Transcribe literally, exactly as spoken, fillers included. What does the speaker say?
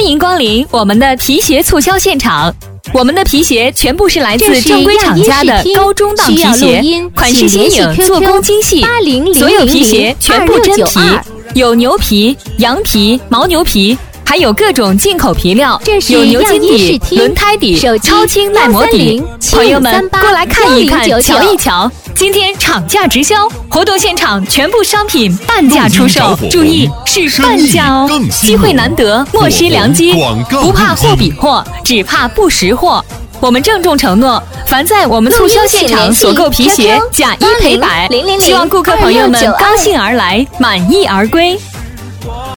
迎光临我们的皮鞋促销现场。我们的皮鞋全部是来自正规厂家的高中档皮鞋，款式新颖，做工精细。所有皮鞋全部真皮，有牛皮、羊皮、牦牛皮，还有各种进口皮料，有牛筋底、轮胎底、超轻耐磨底。朋友们，过来看一看，瞧一瞧。今天厂价直销，活动现场全部商品半价出售，注意是半价哦，机会难得，莫失良机，不怕货比货，只怕不识货。我们郑重承诺，凡在我们促销现场所购皮鞋，假一赔百，希望顾客朋友们高兴而来，满意而归。